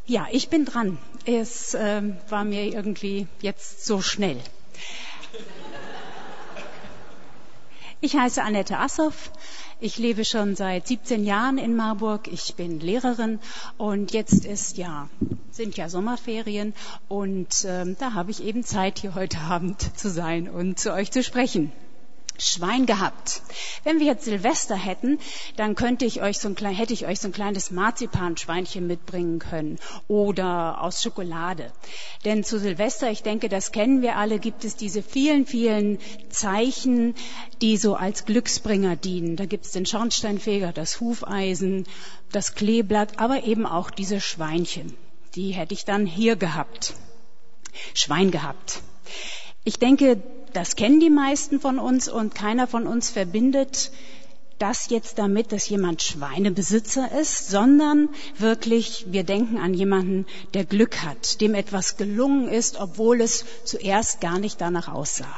Ja, ich bin dran. Es war mir irgendwie jetzt so schnell. Ich heiße Annette Assoff. Ich lebe schon seit 17 Jahren in Marburg. Ich bin Lehrerin und jetzt sind ja Sommerferien und da habe ich eben Zeit, hier heute Abend zu sein und zu euch zu sprechen. Schwein gehabt. Wenn wir jetzt Silvester hätten, dann hätte ich euch so ein kleines Marzipanschweinchen mitbringen können oder aus Schokolade. Denn zu Silvester, ich denke, das kennen wir alle, gibt es diese vielen, vielen Zeichen, die so als Glücksbringer dienen. Da gibt es den Schornsteinfeger, das Hufeisen, das Kleeblatt, aber eben auch diese Schweinchen. Die hätte ich dann hier gehabt. Schwein gehabt. Ich denke, das kennen die meisten von uns und keiner von uns verbindet das jetzt damit, dass jemand Schweinebesitzer ist, sondern wirklich, wir denken an jemanden, der Glück hat, dem etwas gelungen ist, obwohl es zuerst gar nicht danach aussah.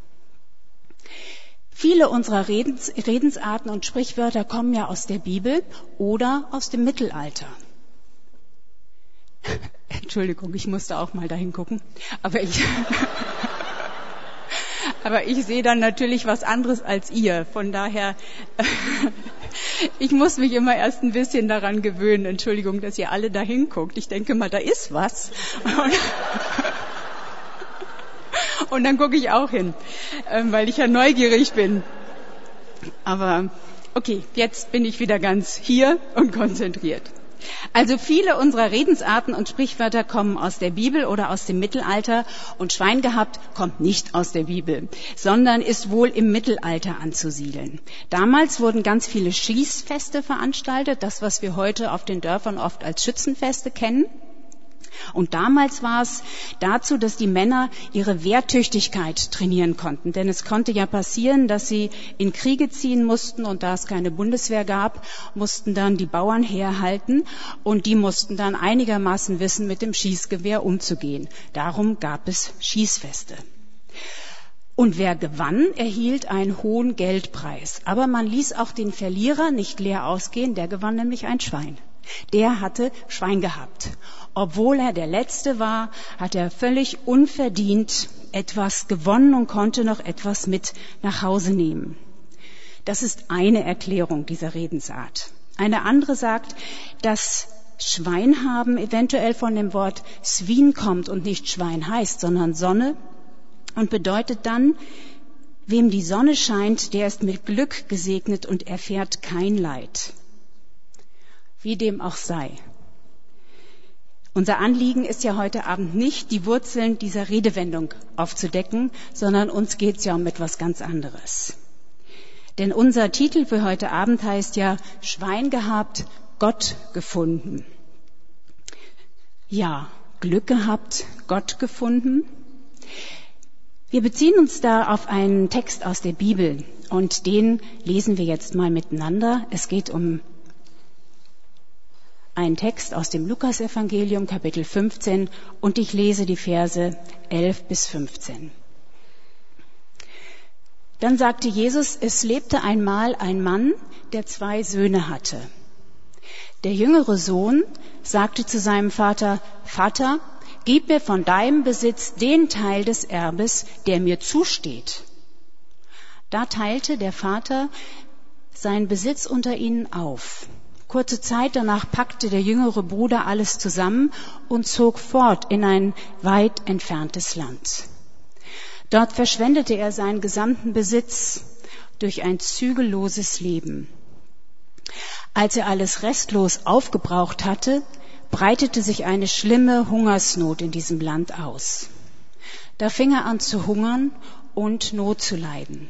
Viele unserer Redensarten und Sprichwörter kommen ja aus der Bibel oder aus dem Mittelalter. Entschuldigung, ich musste auch mal dahin gucken, aber ich sehe dann natürlich was anderes als ihr. Von daher, ich muss mich immer erst ein bisschen daran gewöhnen. Entschuldigung, dass ihr alle dahin guckt. Ich denke mal, da ist was. Und dann gucke ich auch hin, weil ich ja neugierig bin. Aber okay, jetzt bin ich wieder ganz hier und konzentriert. Also viele unserer Redensarten und Sprichwörter kommen aus der Bibel oder aus dem Mittelalter und Schwein gehabt kommt nicht aus der Bibel, sondern ist wohl im Mittelalter anzusiedeln. Damals wurden ganz viele Schießfeste veranstaltet, das, was wir heute auf den Dörfern oft als Schützenfeste kennen. Und damals war es dazu, dass die Männer ihre Wehrtüchtigkeit trainieren konnten. Denn es konnte ja passieren, dass sie in Kriege ziehen mussten und da es keine Bundeswehr gab, mussten dann die Bauern herhalten und die mussten dann einigermaßen wissen, mit dem Schießgewehr umzugehen. Darum gab es Schießfeste. Und wer gewann, erhielt einen hohen Geldpreis. Aber man ließ auch den Verlierer nicht leer ausgehen, der gewann nämlich ein Schwein. Der hatte Schwein gehabt. Obwohl er der Letzte war, hat er völlig unverdient etwas gewonnen und konnte noch etwas mit nach Hause nehmen. Das ist eine Erklärung dieser Redensart. Eine andere sagt, dass Schwein haben eventuell von dem Wort Svin kommt und nicht Schwein heißt, sondern Sonne und bedeutet dann, wem die Sonne scheint, der ist mit Glück gesegnet und erfährt kein Leid. Wie dem auch sei. Unser Anliegen ist ja heute Abend nicht, die Wurzeln dieser Redewendung aufzudecken, sondern uns geht es ja um etwas ganz anderes. Denn unser Titel für heute Abend heißt ja Schwein gehabt, Gott gefunden. Ja, Glück gehabt, Gott gefunden. Wir beziehen uns da auf einen Text aus der Bibel und den lesen wir jetzt mal miteinander. Es geht um ein Text aus dem Lukasevangelium, Kapitel 15, und ich lese die Verse 11 bis 15. Dann sagte Jesus, es lebte einmal ein Mann, der 2 Söhne hatte. Der jüngere Sohn sagte zu seinem Vater, Vater, gib mir von deinem Besitz den Teil des Erbes, der mir zusteht. Da teilte der Vater seinen Besitz unter ihnen auf. Kurze Zeit danach packte der jüngere Bruder alles zusammen und zog fort in ein weit entferntes Land. Dort verschwendete er seinen gesamten Besitz durch ein zügelloses Leben. Als er alles restlos aufgebraucht hatte, breitete sich eine schlimme Hungersnot in diesem Land aus. Da fing er an zu hungern und Not zu leiden.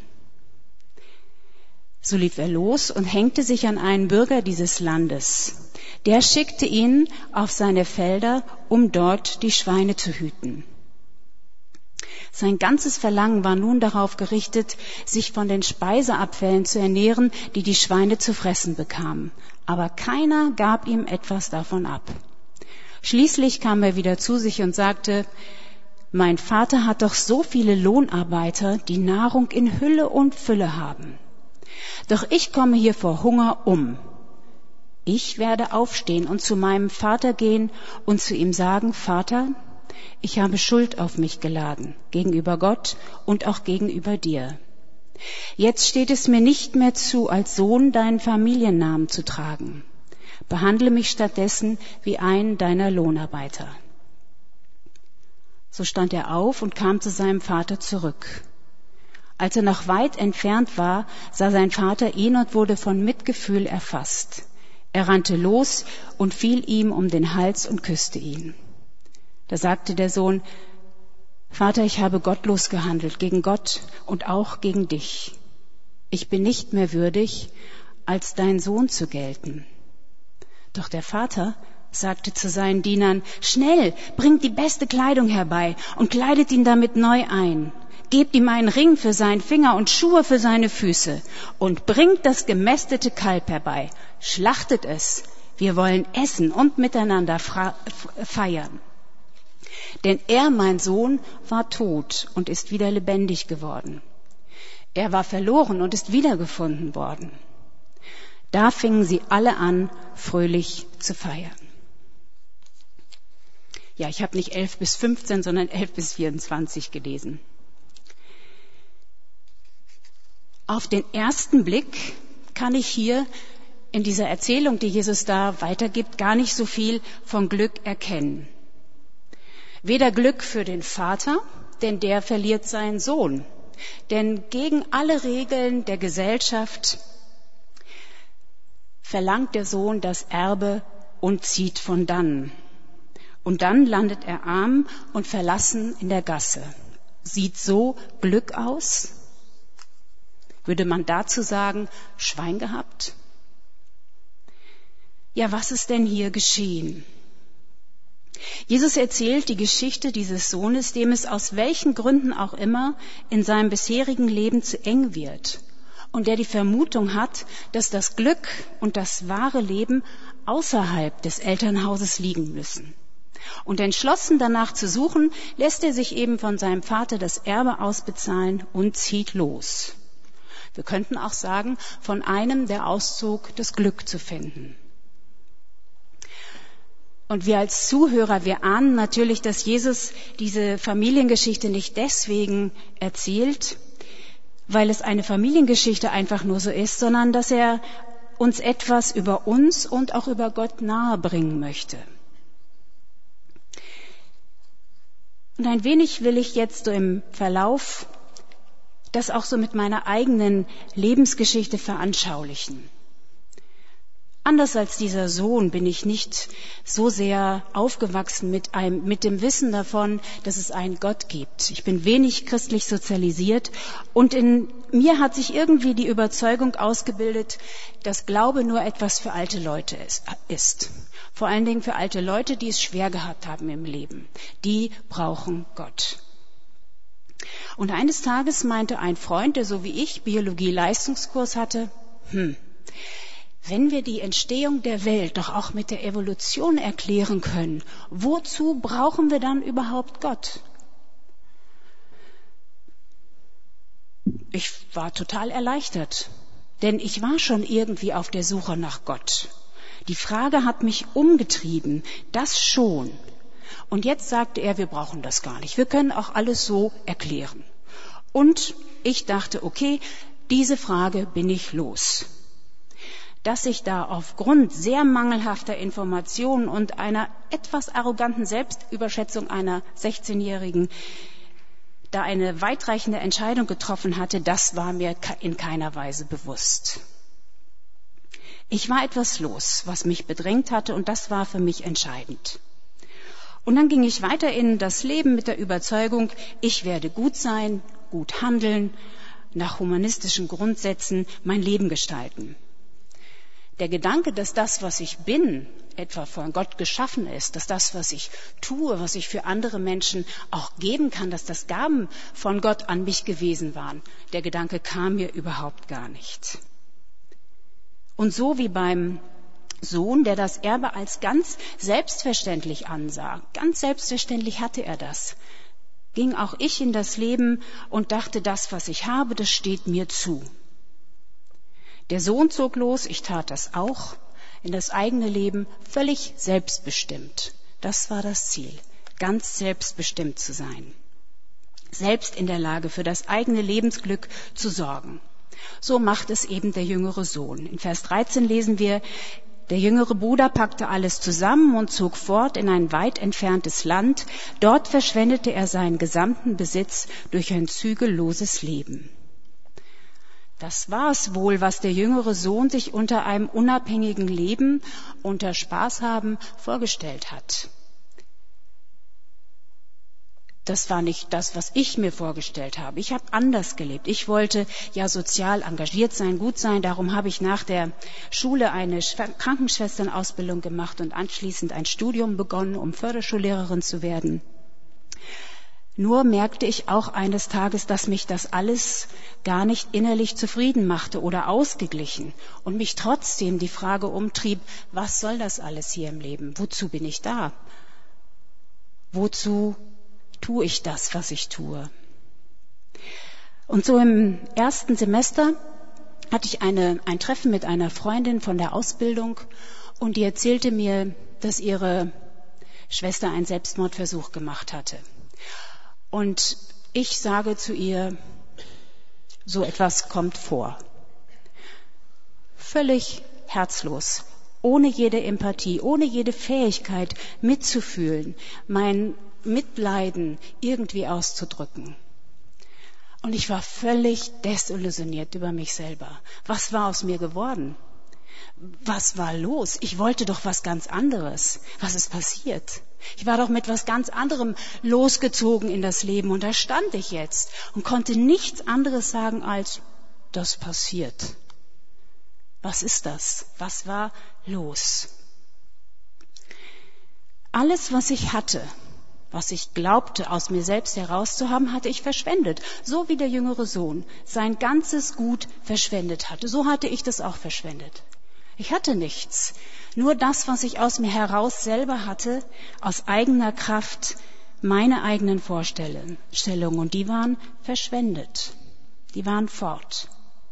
So lief er los und hängte sich an einen Bürger dieses Landes. Der schickte ihn auf seine Felder, um dort die Schweine zu hüten. Sein ganzes Verlangen war nun darauf gerichtet, sich von den Speiseabfällen zu ernähren, die die Schweine zu fressen bekamen. Aber keiner gab ihm etwas davon ab. Schließlich kam er wieder zu sich und sagte, mein Vater hat doch so viele Lohnarbeiter, die Nahrung in Hülle und Fülle haben. Doch ich komme hier vor Hunger um. Ich werde aufstehen und zu meinem Vater gehen und zu ihm sagen, Vater, ich habe Schuld auf mich geladen, gegenüber Gott und auch gegenüber dir. Jetzt steht es mir nicht mehr zu, als Sohn deinen Familiennamen zu tragen. Behandle mich stattdessen wie einen deiner Lohnarbeiter. So stand er auf und kam zu seinem Vater zurück. Als er noch weit entfernt war, sah sein Vater ihn und wurde von Mitgefühl erfasst. Er rannte los und fiel ihm um den Hals und küsste ihn. Da sagte der Sohn, Vater, ich habe gottlos gehandelt, gegen Gott und auch gegen dich. Ich bin nicht mehr würdig, als dein Sohn zu gelten. Doch der Vater sagte zu seinen Dienern, schnell, bringt die beste Kleidung herbei und kleidet ihn damit neu ein. Gebt ihm einen Ring für seinen Finger und Schuhe für seine Füße und bringt das gemästete Kalb herbei. Schlachtet es. Wir wollen essen und miteinander feiern. Denn er, mein Sohn, war tot und ist wieder lebendig geworden. Er war verloren und ist wiedergefunden worden. Da fingen sie alle an, fröhlich zu feiern. Ja, ich habe nicht 11 bis 15, sondern 11 bis 24 gelesen. Auf den ersten Blick kann ich hier in dieser Erzählung, die Jesus da weitergibt, gar nicht so viel von Glück erkennen. Weder Glück für den Vater, denn der verliert seinen Sohn. Denn gegen alle Regeln der Gesellschaft verlangt der Sohn das Erbe und zieht von dannen. Und dann landet er arm und verlassen in der Gasse. Sieht so Glück aus? Würde man dazu sagen, Schwein gehabt? Ja, was ist denn hier geschehen? Jesus erzählt die Geschichte dieses Sohnes, dem es aus welchen Gründen auch immer in seinem bisherigen Leben zu eng wird und der die Vermutung hat, dass das Glück und das wahre Leben außerhalb des Elternhauses liegen müssen. Und entschlossen danach zu suchen, lässt er sich eben von seinem Vater das Erbe ausbezahlen und zieht los. Wir könnten auch sagen, von einem, der auszog, das Glück zu finden. Und wir als Zuhörer, wir ahnen natürlich, dass Jesus diese Familiengeschichte nicht deswegen erzählt, weil es eine Familiengeschichte einfach nur so ist, sondern dass er uns etwas über uns und auch über Gott nahebringen möchte. Und ein wenig will ich jetzt so im Verlauf das auch so mit meiner eigenen Lebensgeschichte veranschaulichen. Anders als dieser Sohn bin ich nicht so sehr aufgewachsen mit dem Wissen davon, dass es einen Gott gibt. Ich bin wenig christlich sozialisiert und in mir hat sich irgendwie die Überzeugung ausgebildet, dass Glaube nur etwas für alte Leute ist. Vor allen Dingen für alte Leute, die es schwer gehabt haben im Leben. Die brauchen Gott. Und eines Tages meinte ein Freund, der so wie ich Biologie-Leistungskurs hatte, wenn wir die Entstehung der Welt doch auch mit der Evolution erklären können, wozu brauchen wir dann überhaupt Gott? Ich war total erleichtert, denn ich war schon irgendwie auf der Suche nach Gott. Die Frage hat mich umgetrieben, das schon. Und jetzt sagte er, wir brauchen das gar nicht, wir können auch alles so erklären. Und ich dachte, okay, diese Frage bin ich los. Dass ich da aufgrund sehr mangelhafter Informationen und einer etwas arroganten Selbstüberschätzung einer 16-Jährigen da eine weitreichende Entscheidung getroffen hatte, das war mir in keiner Weise bewusst. Ich war etwas los, was mich bedrängt hatte, und das war für mich entscheidend. Und dann ging ich weiter in das Leben mit der Überzeugung, ich werde gut sein, gut handeln, nach humanistischen Grundsätzen mein Leben gestalten. Der Gedanke, dass das, was ich bin, etwa von Gott geschaffen ist, dass das, was ich tue, was ich für andere Menschen auch geben kann, dass das Gaben von Gott an mich gewesen waren, der Gedanke kam mir überhaupt gar nicht. Und so wie beim Sohn, der das Erbe als ganz selbstverständlich ansah, ganz selbstverständlich hatte er das, ging auch ich in das Leben und dachte, das, was ich habe, das steht mir zu. Der Sohn zog los, ich tat das auch. in das eigene Leben völlig selbstbestimmt. Das war das Ziel, ganz selbstbestimmt zu sein. Selbst in der Lage, für das eigene Lebensglück zu sorgen. So macht es eben der jüngere Sohn. In Vers 13 lesen wir, der jüngere Bruder packte alles zusammen und zog fort in ein weit entferntes Land. Dort verschwendete er seinen gesamten Besitz durch ein zügelloses Leben. Das war es wohl, was der jüngere Sohn sich unter einem unabhängigen Leben, unter Spaß haben vorgestellt hat. Das war nicht das, was ich mir vorgestellt habe. Ich habe anders gelebt. Ich wollte ja sozial engagiert sein, gut sein. Darum habe ich nach der Schule eine Krankenschwesternausbildung gemacht und anschließend ein Studium begonnen, um Förderschullehrerin zu werden. Nur merkte ich auch eines Tages, dass mich das alles gar nicht innerlich zufrieden machte oder ausgeglichen und mich trotzdem die Frage umtrieb, was soll das alles hier im Leben? Wozu bin ich da? Wozu tue ich das, was ich tue? Und so im ersten Semester hatte ich ein Treffen mit einer Freundin von der Ausbildung und die erzählte mir, dass ihre Schwester einen Selbstmordversuch gemacht hatte. Und ich sage zu ihr, so etwas kommt vor. Völlig herzlos, ohne jede Empathie, ohne jede Fähigkeit mitzufühlen, mein Mitleiden irgendwie auszudrücken. Und ich war völlig desillusioniert über mich selber. Was war aus mir geworden? Was war los? Ich wollte doch was ganz anderes. Was ist passiert? Ich war doch mit was ganz anderem losgezogen in das Leben und da stand ich jetzt und konnte nichts anderes sagen als, das passiert. Was ist das? Was war los? Alles, was ich hatte, was ich glaubte, aus mir selbst herauszuhaben, hatte ich verschwendet. So wie der jüngere Sohn sein ganzes Gut verschwendet hatte. So hatte ich das auch verschwendet. Ich hatte nichts. Nur das, was ich aus mir heraus selber hatte, aus eigener Kraft, meine eigenen Vorstellungen. Und die waren verschwendet. Die waren fort.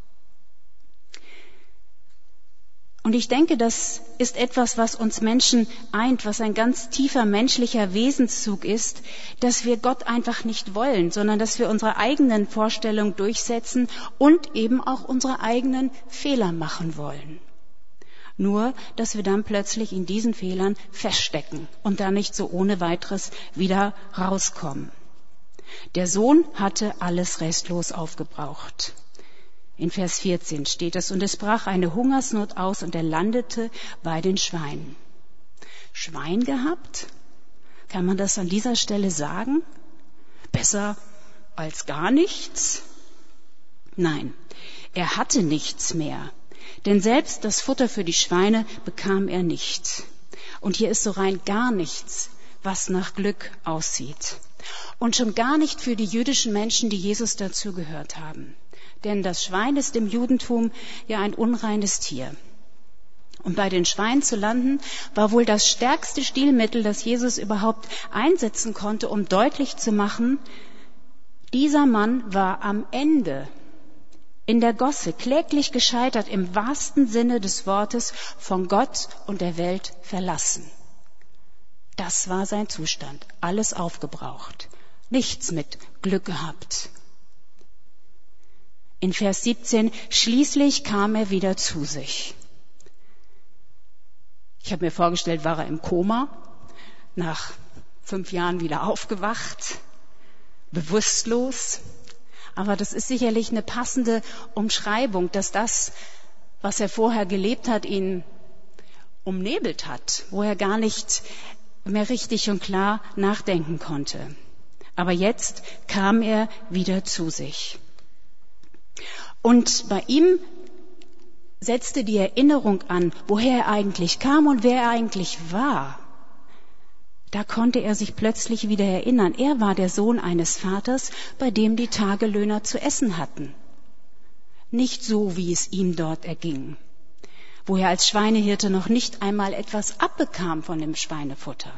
Und ich denke, das ist etwas, was uns Menschen eint, was ein ganz tiefer menschlicher Wesenszug ist, dass wir Gott einfach nicht wollen, sondern dass wir unsere eigenen Vorstellungen durchsetzen und eben auch unsere eigenen Fehler machen wollen. Nur, dass wir dann plötzlich in diesen Fehlern feststecken und da nicht so ohne weiteres wieder rauskommen. Der Sohn hatte alles restlos aufgebraucht. In Vers 14 steht es, und es brach eine Hungersnot aus und er landete bei den Schweinen. Schwein gehabt? Kann man das an dieser Stelle sagen? Besser als gar nichts? Nein, er hatte nichts mehr. Denn selbst das Futter für die Schweine bekam er nicht. Und hier ist so rein gar nichts, was nach Glück aussieht. Und schon gar nicht für die jüdischen Menschen, die Jesus dazu gehört haben. Denn das Schwein ist im Judentum ja ein unreines Tier. Und bei den Schweinen zu landen, war wohl das stärkste Stilmittel, das Jesus überhaupt einsetzen konnte, um deutlich zu machen, dieser Mann war am Ende in der Gosse, kläglich gescheitert, im wahrsten Sinne des Wortes, von Gott und der Welt verlassen. Das war sein Zustand, alles aufgebraucht, nichts mit Glück gehabt. In Vers 17, schließlich kam er wieder zu sich. Ich habe mir vorgestellt, war er im Koma, nach 5 Jahren wieder aufgewacht, bewusstlos. Aber das ist sicherlich eine passende Umschreibung, dass das, was er vorher gelebt hat, ihn umnebelt hat, wo er gar nicht mehr richtig und klar nachdenken konnte. Aber jetzt kam er wieder zu sich. Und bei ihm setzte die Erinnerung an, woher er eigentlich kam und wer er eigentlich war. Da konnte er sich plötzlich wieder erinnern. Er war der Sohn eines Vaters, bei dem die Tagelöhner zu essen hatten. Nicht so, wie es ihm dort erging, wo er als Schweinehirte noch nicht einmal etwas abbekam von dem Schweinefutter.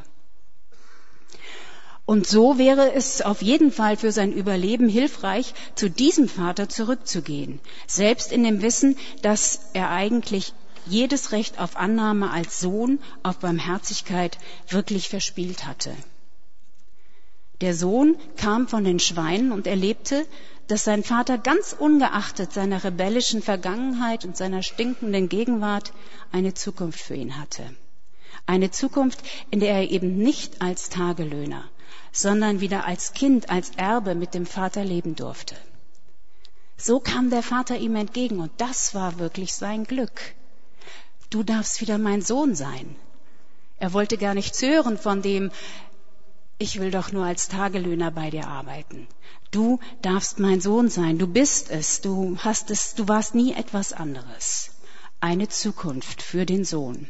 Und so wäre es auf jeden Fall für sein Überleben hilfreich, zu diesem Vater zurückzugehen, selbst in dem Wissen, dass er eigentlich jedes Recht auf Annahme als Sohn, auf Barmherzigkeit wirklich verspielt hatte. Der Sohn kam von den Schweinen und erlebte, dass sein Vater ganz ungeachtet seiner rebellischen Vergangenheit und seiner stinkenden Gegenwart eine Zukunft für ihn hatte. Eine Zukunft, in der er eben nicht als Tagelöhner, sondern wieder als Kind, als Erbe mit dem Vater leben durfte. So kam der Vater ihm entgegen und das war wirklich sein Glück. Du darfst wieder mein Sohn sein. Er wollte gar nichts hören von dem, ich will doch nur als Tagelöhner bei dir arbeiten. Du darfst mein Sohn sein, du bist es, du warst nie etwas anderes. Eine Zukunft für den Sohn.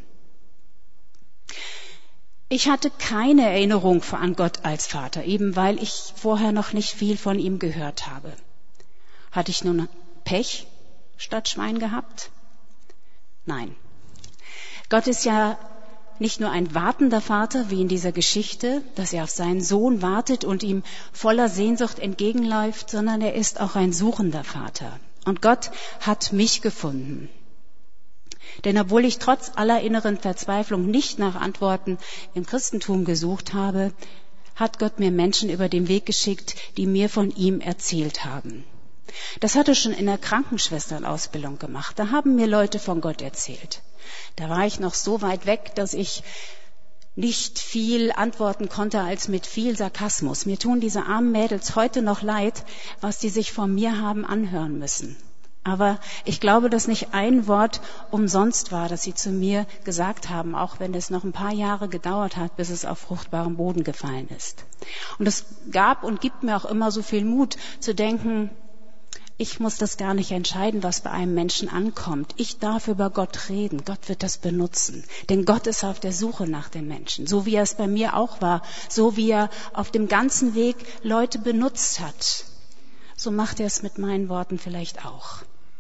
Ich hatte keine Erinnerung an Gott als Vater, eben weil ich vorher noch nicht viel von ihm gehört habe. Hatte ich nun Pech statt Schwein gehabt? Nein. Gott ist ja nicht nur ein wartender Vater, wie in dieser Geschichte, dass er auf seinen Sohn wartet und ihm voller Sehnsucht entgegenläuft, sondern er ist auch ein suchender Vater. Und Gott hat mich gefunden. Denn obwohl ich trotz aller inneren Verzweiflung nicht nach Antworten im Christentum gesucht habe, hat Gott mir Menschen über den Weg geschickt, die mir von ihm erzählt haben. Das hatte schon in der Krankenschwesternausbildung gemacht. Da haben mir Leute von Gott erzählt. Da war ich noch so weit weg, dass ich nicht viel antworten konnte als mit viel Sarkasmus. Mir tun diese armen Mädels heute noch leid, was die sich von mir haben anhören müssen. Aber ich glaube, dass nicht ein Wort umsonst war, das sie zu mir gesagt haben, auch wenn es noch ein paar Jahre gedauert hat, bis es auf fruchtbaren Boden gefallen ist. Und es gab und gibt mir auch immer so viel Mut zu denken, ich muss das gar nicht entscheiden, was bei einem Menschen ankommt. Ich darf über Gott reden. Gott wird das benutzen. Denn Gott ist auf der Suche nach den Menschen. So wie er es bei mir auch war. So wie er auf dem ganzen Weg Leute benutzt hat. So macht er es mit meinen Worten vielleicht auch.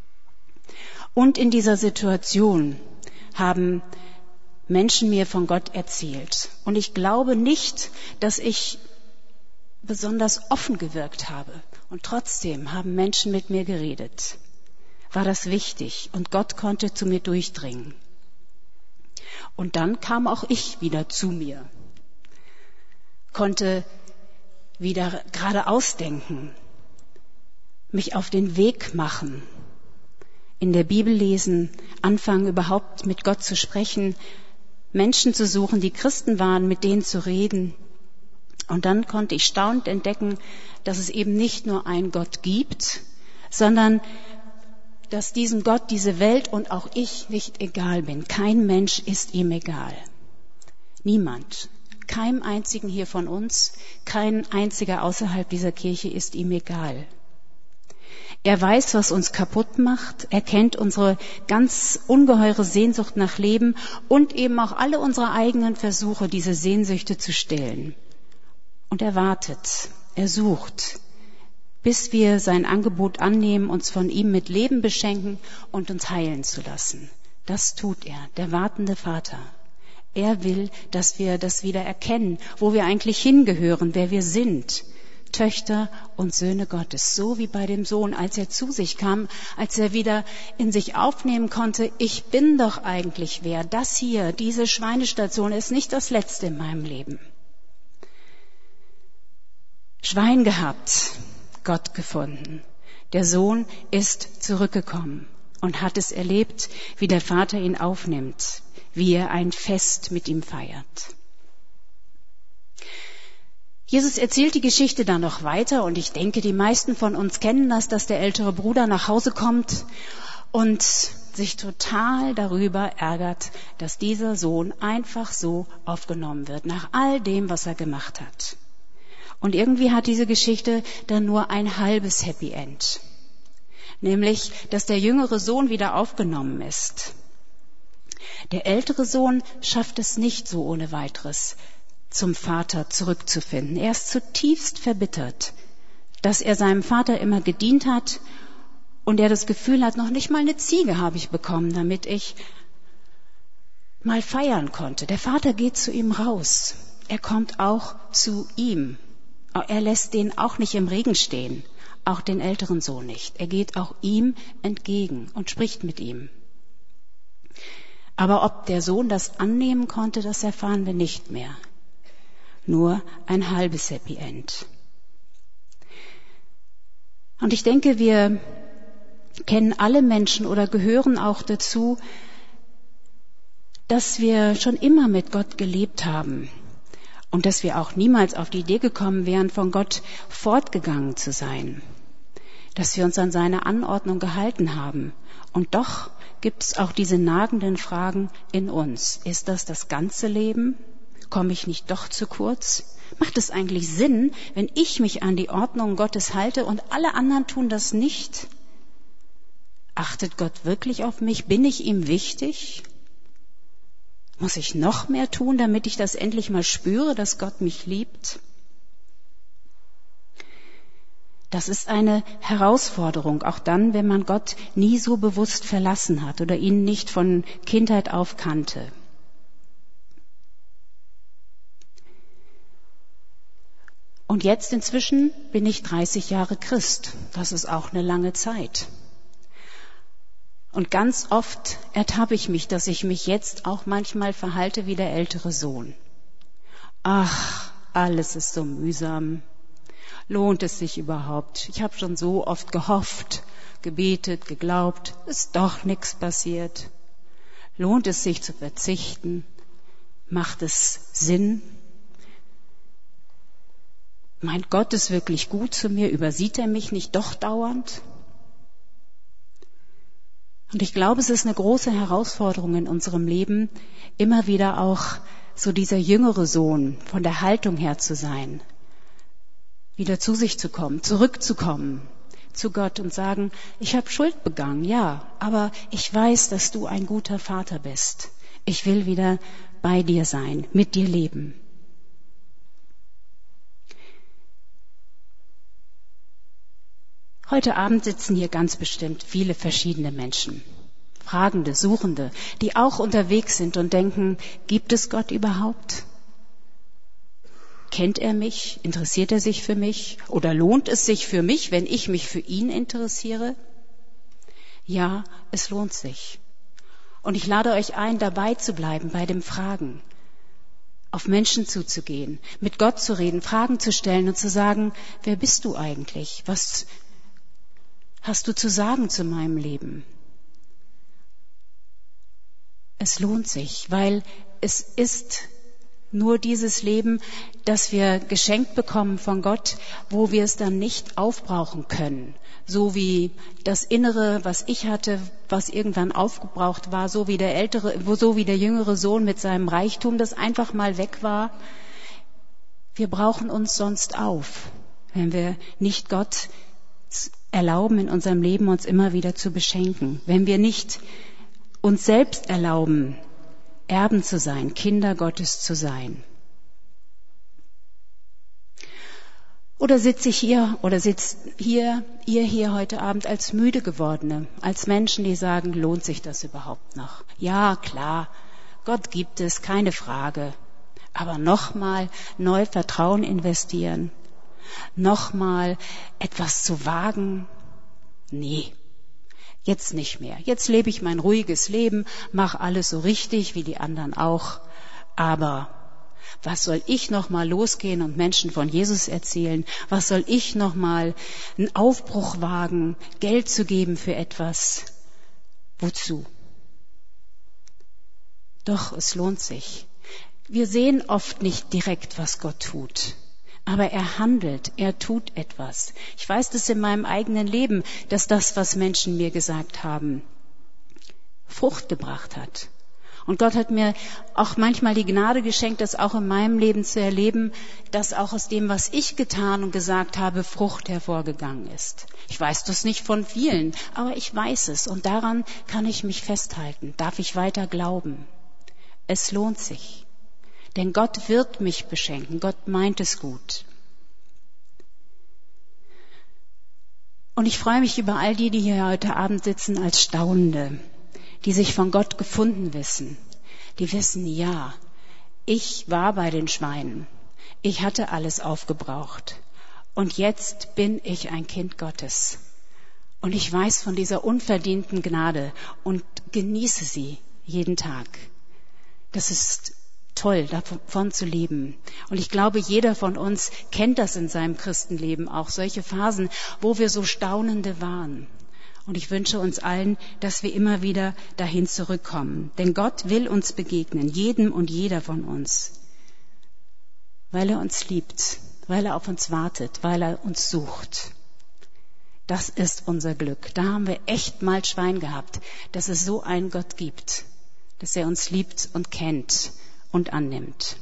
Und in dieser Situation haben Menschen mir von Gott erzählt. Und ich glaube nicht, dass ich besonders offen gewirkt habe. Und trotzdem haben Menschen mit mir geredet. War das wichtig und Gott konnte zu mir durchdringen. Und dann kam auch ich wieder zu mir. Konnte wieder geradeaus denken. Mich auf den Weg machen. In der Bibel lesen, anfangen überhaupt mit Gott zu sprechen. Menschen zu suchen, die Christen waren, mit denen zu reden. Und dann konnte ich staunend entdecken, dass es eben nicht nur einen Gott gibt, sondern dass diesem Gott diese Welt und auch ich nicht egal bin. Kein Mensch ist ihm egal. Niemand. Keinem einzigen hier von uns, kein einziger außerhalb dieser Kirche ist ihm egal. Er weiß, was uns kaputt macht. Er kennt unsere ganz ungeheure Sehnsucht nach Leben und eben auch alle unsere eigenen Versuche, diese Sehnsüchte zu stillen. Und er wartet, er sucht, bis wir sein Angebot annehmen, uns von ihm mit Leben beschenken und uns heilen zu lassen. Das tut er, der wartende Vater. Er will, dass wir das wieder erkennen, wo wir eigentlich hingehören, wer wir sind. Töchter und Söhne Gottes, so wie bei dem Sohn, als er zu sich kam, als er wieder in sich aufnehmen konnte, ich bin doch eigentlich wer. Das hier, diese Schweinestation ist nicht das Letzte in meinem Leben. Schwein gehabt, Gott gefunden. Der Sohn ist zurückgekommen und hat es erlebt, wie der Vater ihn aufnimmt, wie er ein Fest mit ihm feiert. Jesus erzählt die Geschichte dann noch weiter und ich denke, die meisten von uns kennen das, dass der ältere Bruder nach Hause kommt und sich total darüber ärgert, dass dieser Sohn einfach so aufgenommen wird, nach all dem, was er gemacht hat. Und irgendwie hat diese Geschichte dann nur ein halbes Happy End. Nämlich, dass der jüngere Sohn wieder aufgenommen ist. Der ältere Sohn schafft es nicht so ohne weiteres, zum Vater zurückzufinden. Er ist zutiefst verbittert, dass er seinem Vater immer gedient hat und er das Gefühl hat, noch nicht mal eine Ziege habe ich bekommen, damit ich mal feiern konnte. Der Vater geht zu ihm raus. Er kommt auch zu ihm. Er lässt den auch nicht im Regen stehen, auch den älteren Sohn nicht. Er geht auch ihm entgegen und spricht mit ihm. Aber ob der Sohn das annehmen konnte, das erfahren wir nicht mehr. Nur ein halbes Happy End. Und ich denke, wir kennen alle Menschen oder gehören auch dazu, dass wir schon immer mit Gott gelebt haben und dass wir auch niemals auf die Idee gekommen wären, von Gott fortgegangen zu sein, dass wir uns an seine Anordnung gehalten haben. Und doch gibt es auch diese nagenden Fragen in uns. Ist das das ganze Leben? Komme ich nicht doch zu kurz? Macht es eigentlich Sinn, wenn ich mich an die Ordnung Gottes halte und alle anderen tun das nicht? Achtet Gott wirklich auf mich? Bin ich ihm wichtig? Muss ich noch mehr tun, damit ich das endlich mal spüre, dass Gott mich liebt? Das ist eine Herausforderung, auch dann, wenn man Gott nie so bewusst verlassen hat oder ihn nicht von Kindheit auf kannte. Und jetzt inzwischen bin ich 30 Jahre Christ. Das ist auch eine lange Zeit. Und ganz oft ertappe ich mich, dass ich mich jetzt auch manchmal verhalte wie der ältere Sohn. Ach, alles ist so mühsam. Lohnt es sich überhaupt? Ich habe schon so oft gehofft, gebetet, geglaubt, ist doch nichts passiert. Lohnt es sich zu verzichten? Macht es Sinn? Meint Gott es wirklich gut zu mir? Übersieht er mich nicht doch dauernd? Und ich glaube, es ist eine große Herausforderung in unserem Leben, immer wieder auch so dieser jüngere Sohn von der Haltung her zu sein, wieder zu sich zu kommen, zurückzukommen zu Gott und sagen, ich habe Schuld begangen, ja, aber ich weiß, dass du ein guter Vater bist. Ich will wieder bei dir sein, mit dir leben. Heute Abend sitzen hier ganz bestimmt viele verschiedene Menschen, Fragende, Suchende, die auch unterwegs sind und denken, gibt es Gott überhaupt? Kennt er mich? Interessiert er sich für mich? Oder lohnt es sich für mich, wenn ich mich für ihn interessiere? Ja, es lohnt sich. Und ich lade euch ein, dabei zu bleiben bei dem Fragen, auf Menschen zuzugehen, mit Gott zu reden, Fragen zu stellen und zu sagen, wer bist du eigentlich? Was hast du zu sagen zu meinem Leben? Es lohnt sich, weil es ist nur dieses Leben, das wir geschenkt bekommen von Gott, wo wir es dann nicht aufbrauchen können. So wie das Innere, was ich hatte, was irgendwann aufgebraucht war, so wie der jüngere Sohn mit seinem Reichtum, das einfach mal weg war. Wir brauchen uns sonst auf, wenn wir nicht Gott erlauben, in unserem Leben uns immer wieder zu beschenken. Wenn wir nicht uns selbst erlauben, Erben zu sein, Kinder Gottes zu sein. Oder sitze ich hier oder sitzt ihr hier heute Abend als müde gewordene, als Menschen, die sagen, lohnt sich das überhaupt noch? Ja, klar, Gott gibt es, keine Frage. Aber nochmal neu Vertrauen investieren, nochmal etwas zu wagen? Nee. Jetzt nicht mehr. Jetzt lebe ich mein ruhiges Leben, mache alles so richtig wie die anderen auch. Aber was soll ich noch mal losgehen und Menschen von Jesus erzählen? Was soll ich noch mal einen Aufbruch wagen, Geld zu geben für etwas? Wozu? Doch, es lohnt sich. Wir sehen oft nicht direkt, was Gott tut. Aber er handelt, er tut etwas. Ich weiß das in meinem eigenen Leben, dass das, was Menschen mir gesagt haben, Frucht gebracht hat. Und Gott hat mir auch manchmal die Gnade geschenkt, das auch in meinem Leben zu erleben, dass auch aus dem, was ich getan und gesagt habe, Frucht hervorgegangen ist. Ich weiß das nicht von vielen, aber ich weiß es. Und daran kann ich mich festhalten, darf ich weiter glauben. Es lohnt sich. Denn Gott wird mich beschenken. Gott meint es gut. Und ich freue mich über all die hier heute Abend sitzen als Staunende, die sich von Gott gefunden wissen. Die wissen, ja, ich war bei den Schweinen. Ich hatte alles aufgebraucht. Und jetzt bin ich ein Kind Gottes. Und ich weiß von dieser unverdienten Gnade und genieße sie jeden Tag. Das ist toll, davon zu leben. Und ich glaube, jeder von uns kennt das in seinem Christenleben auch, solche Phasen, wo wir so Staunende waren. Und ich wünsche uns allen, dass wir immer wieder dahin zurückkommen. Denn Gott will uns begegnen, jedem und jeder von uns, weil er uns liebt, weil er auf uns wartet, weil er uns sucht. Das ist unser Glück. Da haben wir echt mal Schwein gehabt, dass es so einen Gott gibt, dass er uns liebt und kennt und annimmt.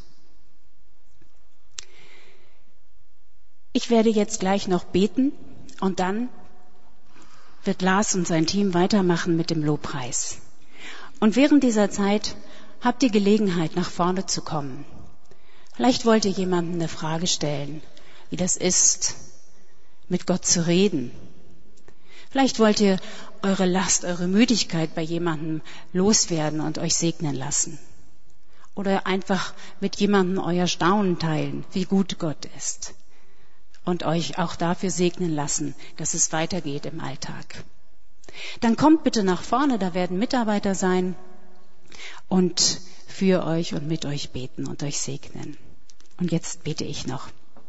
Ich werde jetzt gleich noch beten und dann wird Lars und sein Team weitermachen mit dem Lobpreis. Und während dieser Zeit habt ihr Gelegenheit, nach vorne zu kommen. Vielleicht wollt ihr jemandem eine Frage stellen, wie das ist, mit Gott zu reden. Vielleicht wollt ihr eure Last, eure Müdigkeit bei jemandem loswerden und euch segnen lassen. Oder einfach mit jemandem euer Staunen teilen, wie gut Gott ist. Und euch auch dafür segnen lassen, dass es weitergeht im Alltag. Dann kommt bitte nach vorne, da werden Mitarbeiter sein und für euch und mit euch beten und euch segnen. Und jetzt bete ich noch.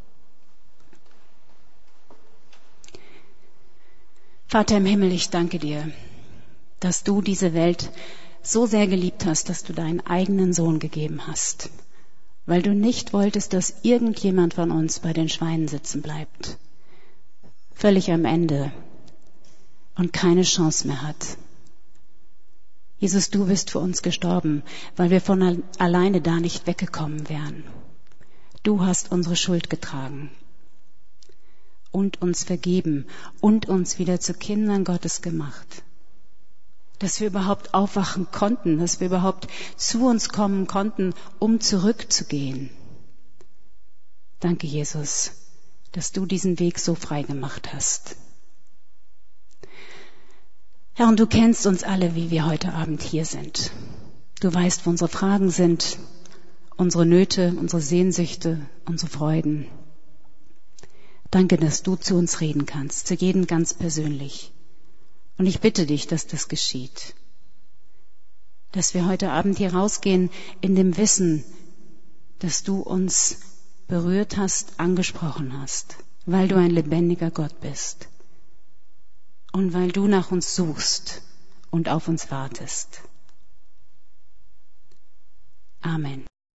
Vater im Himmel, ich danke dir, dass du diese Welt so sehr geliebt hast, dass du deinen eigenen Sohn gegeben hast, weil du nicht wolltest, dass irgendjemand von uns bei den Schweinen sitzen bleibt, völlig am Ende und keine Chance mehr hat. Jesus, du bist für uns gestorben, weil wir von alleine da nicht weggekommen wären. Du hast unsere Schuld getragen und uns vergeben und uns wieder zu Kindern Gottes gemacht. Dass wir überhaupt aufwachen konnten, dass wir überhaupt zu uns kommen konnten, um zurückzugehen. Danke, Jesus, dass du diesen Weg so frei gemacht hast. Herr, und du kennst uns alle, wie wir heute Abend hier sind. Du weißt, wo unsere Fragen sind, unsere Nöte, unsere Sehnsüchte, unsere Freuden. Danke, dass du zu uns reden kannst, zu jedem ganz persönlich. Und ich bitte dich, dass das geschieht. Dass wir heute Abend hier rausgehen in dem Wissen, dass du uns berührt hast, angesprochen hast, weil du ein lebendiger Gott bist. Und weil du nach uns suchst und auf uns wartest. Amen.